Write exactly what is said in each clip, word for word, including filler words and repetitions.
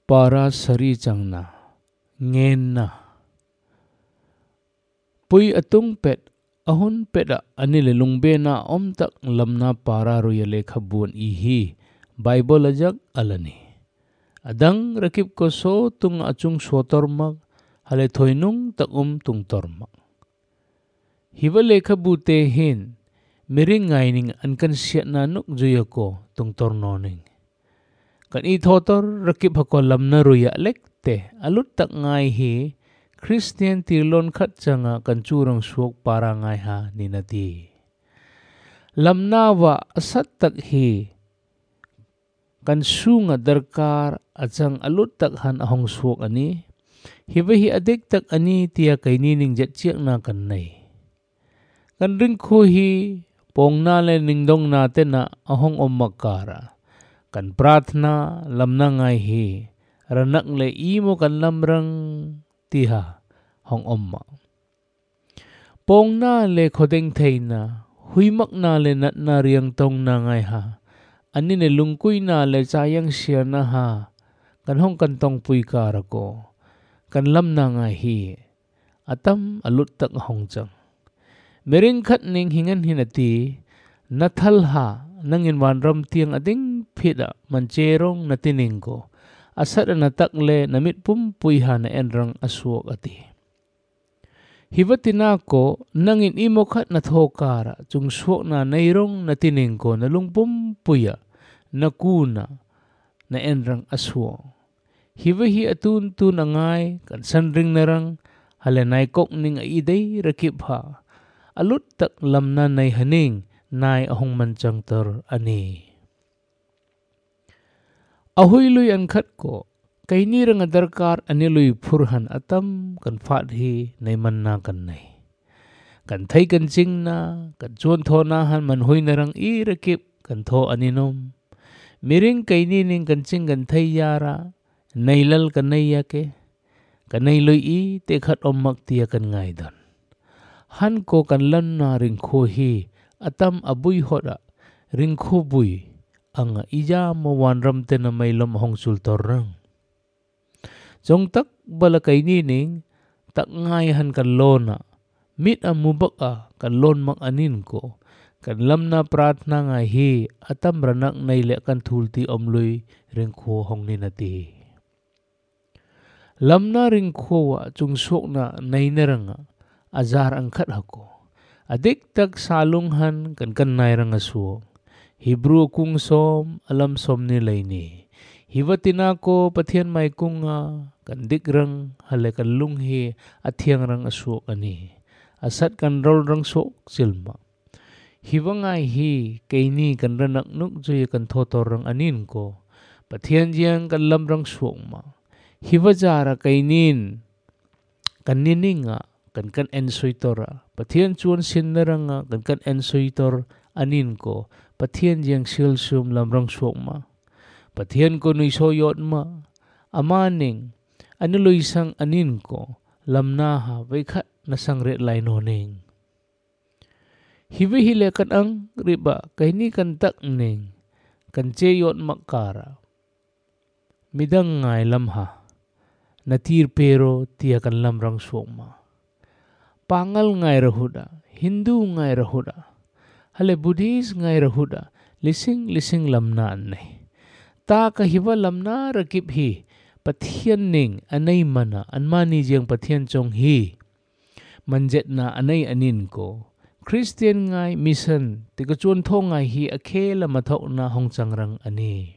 para sari chang na ngen na pui atung pet ahun peda anile lungbe na om tak lamna para ro yale khabun ihi Bible ajak alani adang rakip ko so tung achung sotormak hale thoinung tak um tung tormak hiwa lekha bute hin miring ngaining ankan siat na nuk juyako tung tornoning kan i thotor rakip hako lamna ruya lekte alut tak ngai hi Christian tirlon khat changa kan churang suok para ngai ha ninati lamna wa asat tak hi kan sunga darkar achang alut tak han ahong suok ani hiwa hi adik tak ani tia kainining jet chiak na kan nei kan ring khu hi pong na le ningdong na te na ahong om makara kan prathna lamna ngai hi ranak le imo kan lamrang tiha hong omma pong na le khodeng theina huimak na le nat na riang tong na ngai ha ani ne lungkui na le chayang sia na ha kan hong kan tong pui kara ko kan lam na ngai hi atam alut tak hong chang mering khat ning hingan hinati nathal ha nangin wanram tiang ading phida mancherong natining ko asat na tak le namit pum pui ha na enrang asuok ati hiwatina ko nangin imo khat na thokara chung suok na nairong natining ko na lungpum puya na kuna na enrang asuok hiwa hi atun tu nangai kan sanring narang hale nai kok ning a idei rakip ha alut tak lamna nai haning nai ahong manchang tar ani ahui lui an khat ko kaini rang darkar ani lui phurhan atam kan phat hi nei man na kan nei kan thai kan ching na kan chon tho na han man hui na rang i rakip kan tho aninom miring kaini ning kan ching kan thai yara nailal kan nei yake kan nei lui i te khat om mak tia kan ngai dan han ko kan lan na ring kho hi atam abui hoda ring kho bui anga ija mo wanram te na mailom hong sul torrang jong tak bala kaini ning tak ngai han kan lona mit amubak a kan lon mak anin ko kan lamna prathna ngai hi atam ranak nei le kan thulti omlui ring kho hong ni nati lamna ring kho wa chung sok na nei naranga azar angkhat hako adik tak salung han kan kan nai ranga suok Hebrew kung som alam som ni laini hiwatina ko pathian mai kunga kan dikrang hale kan lunghi athiang rang asuok ani asat kan rol rang sok silma hiwangai hi kaini kan ranak nuk jui kan thotor rang anin ko pathian jiang kan lam rang suok ma hiwajara kainin kan nininga kan kan ensoitora pathian chuan sinnaranga kan kan ensoitor anin ko pathian jiang sil sum lamrang suok ma pathian ko nui so yot ma amaning anului sang anin ko lamna ha vaikhat na sang ret lai no ning hiwi hile kan ang riba kaini kan tak ning kan che yot makara midang ngai lam ha natir pero tia kan lamrang suok ma pangal ngai rahuda Hindu ngai rahuda hale Buddhist ngai rahuda lising lising lamna anai ta kahiwa lamna rakip hi pathian ning anai mana anmani jiang pathian chong hi manjet na anai anin ko Christian ngai mission tika chuan tho ngai hi akhela mathok na hongchang rang ani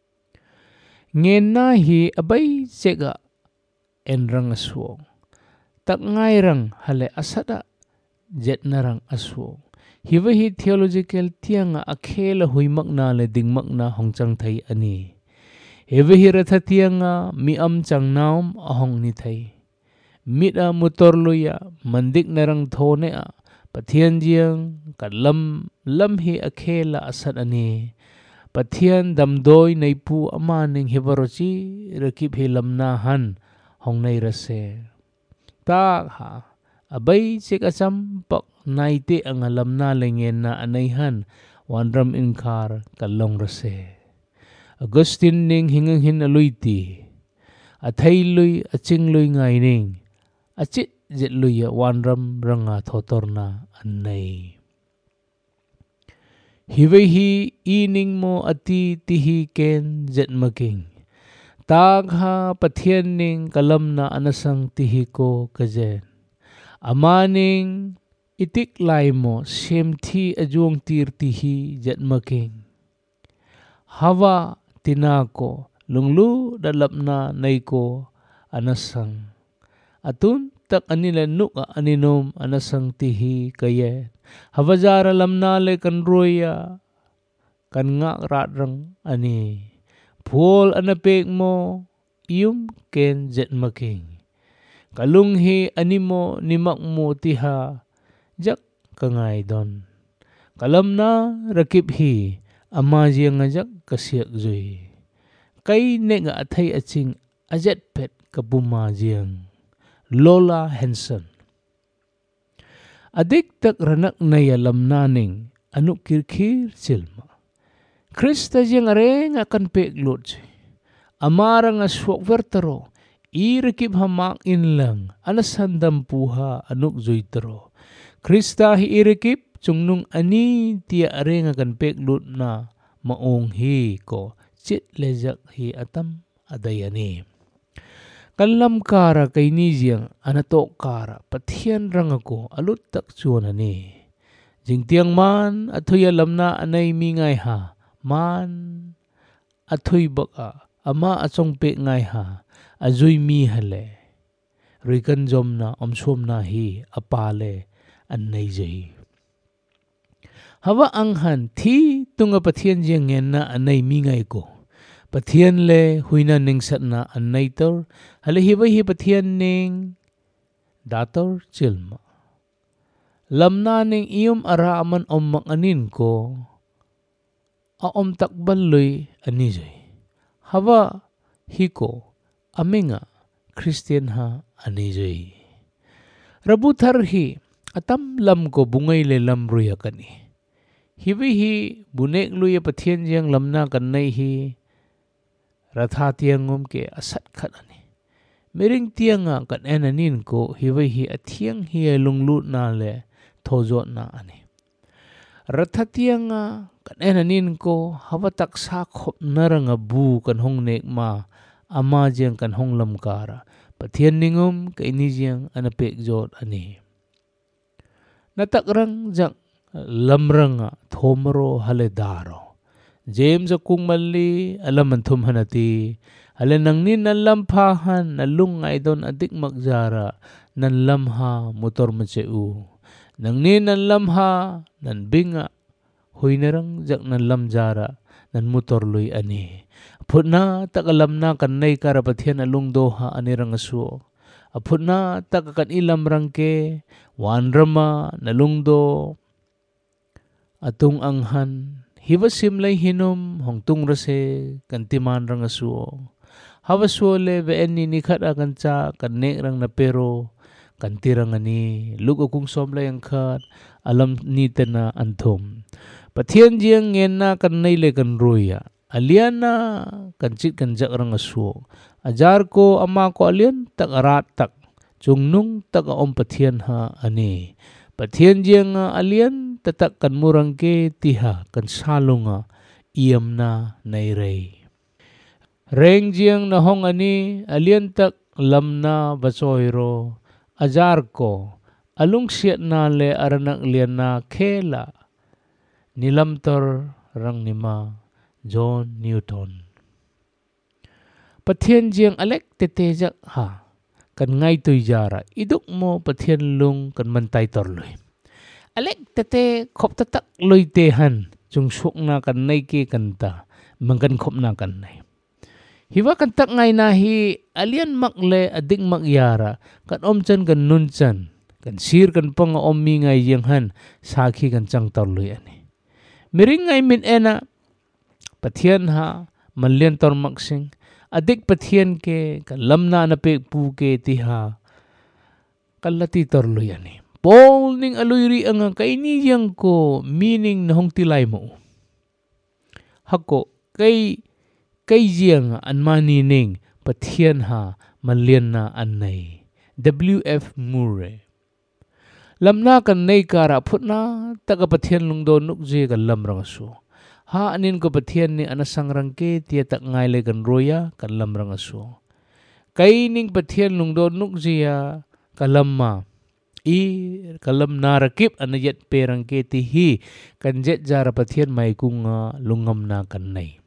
ngen na hi abai chega enrang asuok tak ngai rang hale asada jet narang asuok hiwa hi theological tianga akhela huimak na le dingmak na hongchang thai ani hiwa hi ratha tianga mi am chang naum ahong ni thai mida mutor luya mandik narang thone a pathian jiang kan lam lam hi akhela asat ani pathian damdoi nei pu amaning hiwarochi rakip hi lamna han hong nei rase ta ha abai chek acham pak naite anga lamna lengen na anai han wanram inkar kalong rase Augustine ning hingang hin aluiti athai lui aching lui ngai ning achit jet lui wanram ranga thotorna annai hiwei hi ining mo ati tihi ken jet making tagha pathian ning kalamna anasang tihi ko kajen amaning itik lai mo semthi ajong tir tihi jet making hawa tinako lunglu dalapna naiko anasang atun tak anila nuka aninom anasang tihi kaye hawajara lamna le kan roya kan ngak ratrang ani Phuol anapek mo iyum ken jet making kalunghi animo nimak mo tiha jak kangai don kalamna rakip hi ama jiang ajak kasiak zui kai nega athai aching ajet pet kapuma jiang Lola Hanson adik tak ranak naya lamnaning anuk kirkir silma Krista jiang are ngakan pek lot amarang aswak vertero irikip hamak inlang anasandam puha anuk zuitero Krista hi irikip chungnung ani tia are ngakan pek lot na maong hi ko chit lejak hi atam adayani kalam kara kay ni jiang anatok kara pathian rangako alut tak chuanani jingtiang man athoya lamna anay mingay ha man athoy baka ama achong pe ngai ha azui mi hale rikan jom na omsom na hi apale annai jai hawa anghan thi tunga pathian jiang ngen na anay mingay ko pathian le huina ningsat na annai tor hale hiba hi pathian ning dator chilma lamna ning iyum ara aman om anin ko a om takbal lui ani jai hawa hiko aminga Christian ha ani jai rabu thar hi atam lam ko bungay le lam ruya kani hiwi hi bunek luya pathian jiang lamna kanai hi ratha tiangum ke asat khat ani mering tianga kan enanin ko hiwi hi athiang hi lunglut na le thojot na ani ratha tianga kan enanin ko hawa taksa khop naranga bu kan hong nek ma ama jiang kan hong lam kara pathian ningum ka ini jiang anapek jot ani natakrang jak lamranga thomro haledaro James akung mali alam anthum hanati ale nangnin nan lampahan nalungay don adik magzara nan lamha motor macheu nangnin nan lamha nan binga huinarang jak nan lamjara nan motor lui ani phutna takalam na kanai kara pathian alung doha anirang asu aphutna takakan ilam rangke wanrama nalungdo atung anghan hiwasim lay hinom hongtung rase kantiman rang asu hawasole ve eni nikhat akan cha kanek rang na pero kantirang ani luk akung som lay angkhat alam ni tena anthum pathian jiang ngen na kanai le kan roya aliana kanchit kanjak rang asu ajar ko ama ko alian tak arat tak chungnung tak om pathian ha ani pathian jiang alian tatak kan murang ke tiha kan salunga iam na nairei reng jiang na hong ani alian tak lamna basoiro ajar ko alung siat na le aranak lian na khela nilamtor rang nima John Newton pathian jiang alek tetejak ha kan ngai tu jara iduk mo pathian lung kan mantai torloi alek tete khop tatak loi tehan chung suk na kan nai ke kanta mangkan khop na kan nai hiwa kan tak ngai na hi alian mak le adik mak yara kan om chan kan nun chan kan sir kan pang om mi ngai yang han sakhi kan chang torloi ani miring ngai min ena pathian ha manlian tor maksing adik pathian ke kan lamna na pek pu ke tiha kalati torloi ani Paul ning aluyri ang kaini yang ko meaning na hong tilay mo hako kay kay jiang an mani ning pathian ha malian na anay. W F Murray. Lamna kan nay kara putna taga pathian lungdo nukje kan lamrang asu. Ha anin ko pathian ni anasang rangke tia tak ngayle kan roya kan lamrang asu. Kay ning pathian lungdo nukje ya kalamma. I kalam narakip anayat perang ke tihi kan jet jara pathian may kunga lungam na kan nay.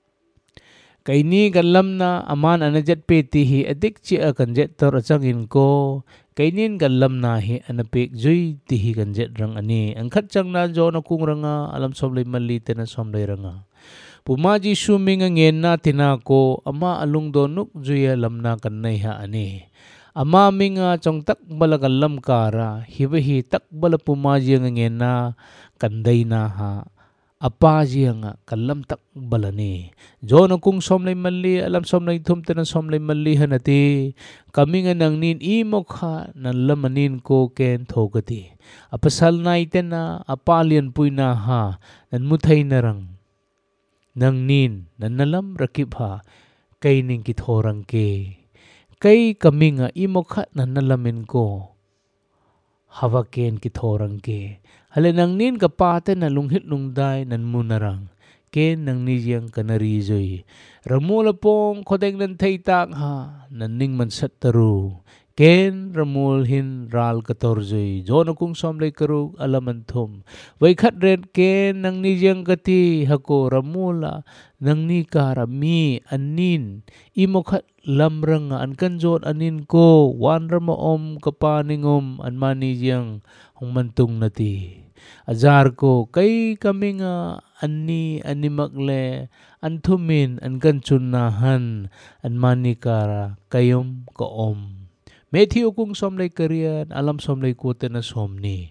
Kay ni kalam na aman anajat pe tihi adik chia kan jet tor achangin ko. Kay nin kalam na hi anapik joy tihi kan jet rang ani. Angkat chang na jo na kung ranga alam somlay malite na somlay ranga. Pumaji suming ang na tinako ama alung donuk joy alam na kan nay ha ani. Ama minga chong tak bala kalam kara hibahi tak bala pumaji ang na kanday na ha. Apa siya nga kalam tak balani. Jo na kung somlay mali alam somlay tumte na somlay mali hanati. Kami nga nang nin imok ha nan lamanin ko ken thogati. Apasal na iten na apalian puy na ha nan mutay na rang. Nang nin nan nalam rakip ha kay ning kithorang ke. Kay kami nga imok ha nan nalamin ko. Hawaken kithorang ke. Halinang nin kapate na lunghit lungday nan munarang. Ken nang niyang kanarizoy. Ramula pong kodeng nan taytak ha. Naning mansat taru. Ken ramulhin ral katorzoy. Jono kung somlay karug alamantum. Waikat red ken nang niyang kati hako ramula. Nang ni karami anin. Imokat lamrang nga an kanjot anin ko. Wanra maom kapaningom an maniyang hong mantung nati. Ajar ko kay kami nga ani animakle antumin an kanchunahan an manikara kayom kaom. Methiyo kung somlay kariyan alam somlay kote na somni.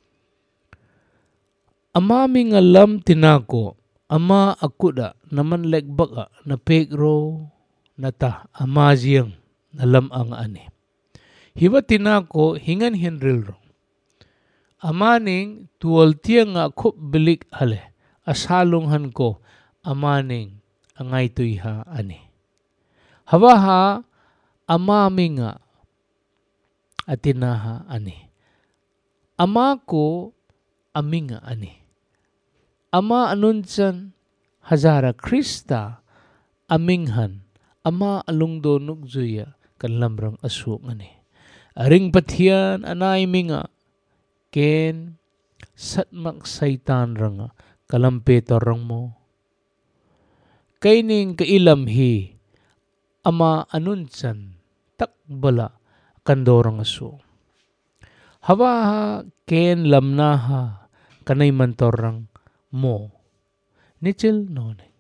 Amami nga lam tinako ama akuda naman legbaka na pekro nata amaziyang nalam ang ani. Hiwa tinako hingan henril rong. Amaning tuwal tiya nga kup bilik hale. Asalunghan ko amaning angay tuy ha ani. Hawaha amami nga atinaha ani. Ama ko ami nga ani. Ama anunsan hazara Krista aminghan. Ama alungdo nukzuya kan lamrang asuk ani. Aring patian anay minga. Ken satmak saitan ranga kalampetor rang mo. Kaining kailam hi ama anunsan takbala kandorang aso. Hawa ken lamnaha kanay mantorang mo. Nichil nonay.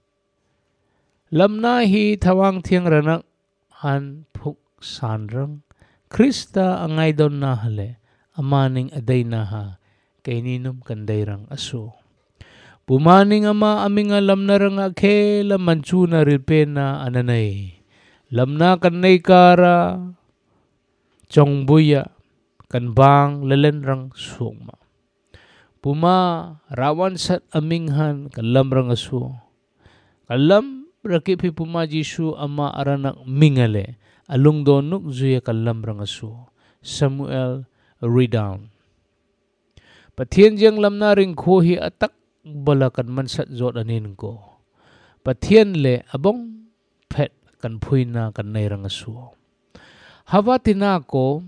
Lamnahi tawang tiyang ranak han puk sanrang. Krista angay don nahale. Amaning aday na ha, kay ninom kandayrang aso. Pumaning ama aming alam na rang ake, lamanchu na rilpena ananay. Lamna kanay kara, chong buya, kanbang lalenrang suma. Puma, rawan sat aminghan, kalam rang aso. Kalam rakipi puma jisu ama aranak mingale, alung donuk zuya kalam rang aso. Samuel Redown. Pathian jang lamna ring kohi atak balakan mansat zot anin ko. Pathian le abong pet kan puina kan nairang aso. Hawa tinako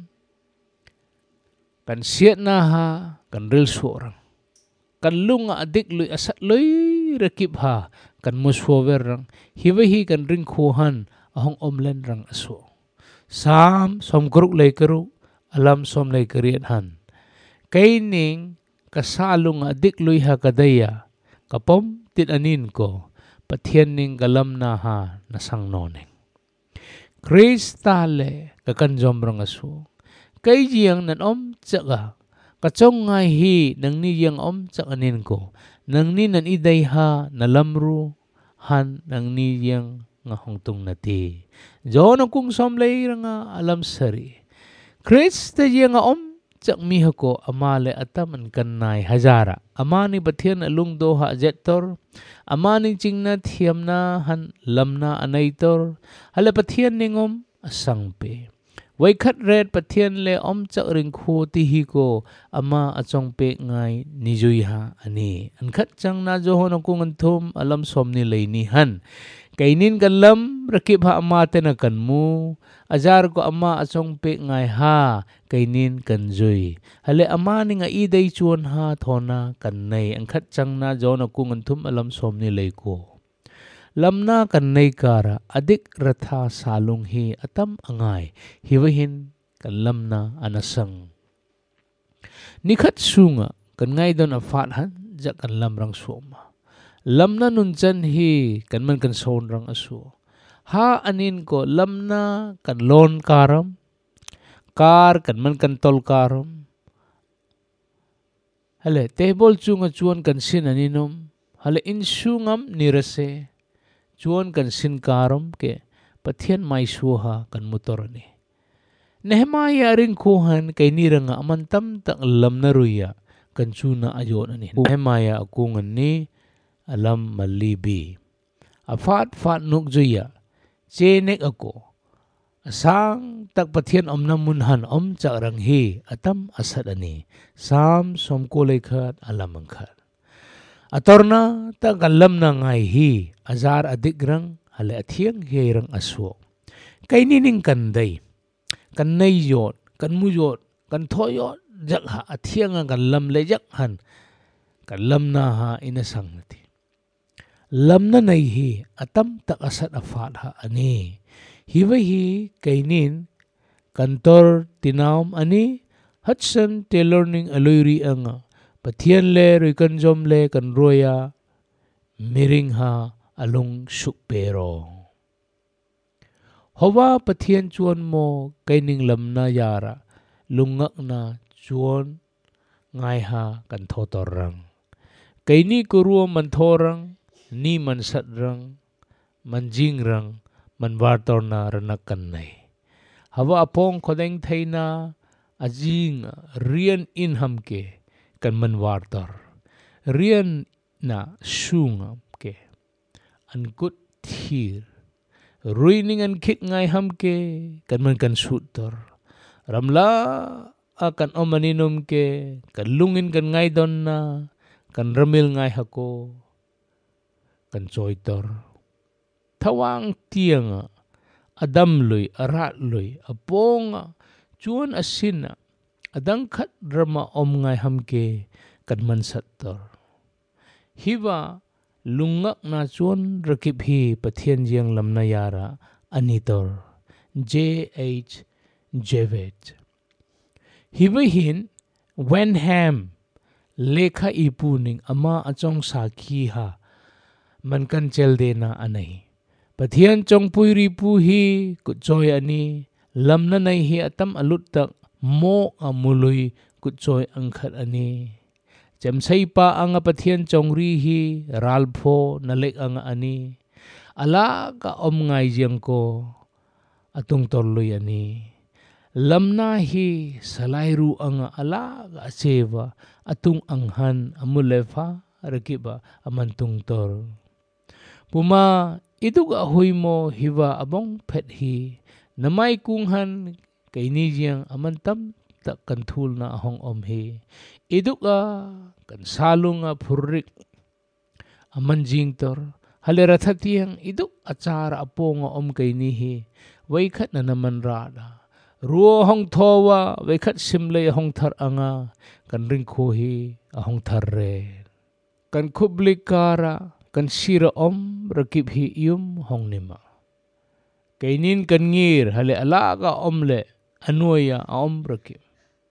kan siat na ha kan ril suorang. Kan lunga adik lui asat lui rakip ha kan muswover rang. Hiwahi kan ring kuhan ahong omlen rang aso. Sam som kuruk lay kuruk. Alam som lay kariyan. Kaining kasalong adik luy ha kadaya. Kapom tinanin ko. Pathian ning kalam na ha nasang noneng. Kristale kakanjom rang aso. Kay jiyang nan om tsaka. Kachong ngay hi nang niyang om tsakanin ko. Nang ni nan iday ha nalamru han nang niyang nga hongtong nati. Diyon ang kung som lay nga alam sari. Krista diya nga om chak mi hako amale atam an kannai hazara amani pathian alung do ha jettor amani chingna thiamna han lamna anaitor hale pathian ningom asangpe waikhat red pathian le om chak ring khu ti hi ko ama achong pe ngai nijui ha ani an khat chang na jo hon kung an thum alam somni leini han kainin kan lam rakib ha ama te na kan mu ajar ko ama achong pe ngai ha kainin kan zui hale ama ni nga i dei chuan ha thona kan nei an khat chang na jo na kung an thum alam somni lei ko lamna kan nei kara adik ratha salung hi atam angai hiwahin kan lamna anasang nikhat sunga kan ngai don afat han ja kan lam rang soma lamna nun chan hi kan man kan son rang asu ha anin ko lamna kan lon karam kar kan man kan tol karam hale table chunga chuan kan sin aninom hale in sungam nirase chuan kan sin karam ke pathian mai suha kan mutorani Nehemiah ring kuhan kay niranga amantam tak lamna ruya kan chuna ayon ani Nehemiah akungan ni alam malibi afat fat nuk juya chenek ako asang tak pathian om namunhan om chak rang hi atam asad ani sam som ko lekhat alam angkhat atorna tak alam na ngai hi azar adik rang hale athiang hi rang aswo kay nining kanday kan nay yot kan muyot kan thoyot jak ha athiang kan lam le jak han kan lam na ha inasang nati lam na nay hi atam tak asat afat ha ani hiwa hi kainin kantor tinam ani Hudson Taylor ning aloyri ang pathian le rikan jom le kan roya miring ha alung sukpero Hawa pathian chuan mo kaining lam na yara lungak na chuan ngai ha kan thotorang kaini kuruwa man thorang ni man satrang man jingrang man wartor na ranak kannai hawa apong kodeng thaina ajing rian in hamke kan man wartor rian na sunga ke ankut thir ruining an kit ngai hamke kan man kan sutor ramla akan omaninom ke kan lungin kan ngai don na kan ramil ngai hako kan choitor thawang tianga adam lui arat lui apong chuan asina adang khat drama om ngai hamke kan man sattor hiwa lungak na chuan rakip hi pathian jiang lamna yara anitor J H Javet hiwa hin Wenham lekha ipuning ama achong sakhi ha man kan chelde na anai pathian chong puiri pu hi kutchoy ani lamna nai hi atam alut tak mo amului kutchoy angkhat ani jamsai pa anga pathian chongri hi ralpho nalek anga ani ala ka om ngai jiang ko atung torlui ani lamna hi salairu anga ala ka achewa atung anghan amulefa rakiba amantung tor puma iduga huimo hiwa abong phet hi namai kunghan kaini jiang amantam tak kanthul na ahong om hi iduga kan salunga phurrik aman jingtor halera thathiang iduk achara aponga om kaini hi waikhat na naman rada ruo hong thowa waikhat simle hong thar anga kan ringkho hi ahong thar re kan khublikara kan sira om rakip hi yum hong nima kainin kan ngir hale alaga omle anuya om rakip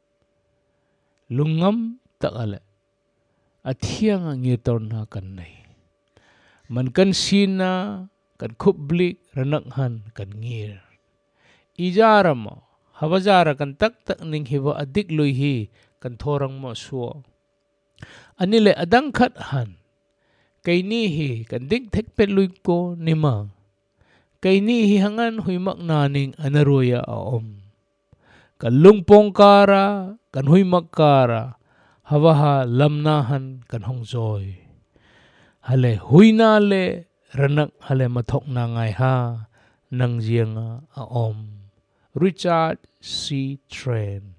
lungam takale athiang ngir na kan nei man kan sina kan khublik ranakhan kan ngir ijarama hawajara kan tak tak ning hiwa adik lui hi kan thorang mo suo anile adang khat han kaini hi kan dik thek pet lui ko nima kaini hi hangan huimak naning anaroya a om kan lungpong kara kan hui makara hawaha lamnahan kan hongjoy. Hale huina le ranak hale mathok na ngai ha nang jianga a om. Richard C. Tran.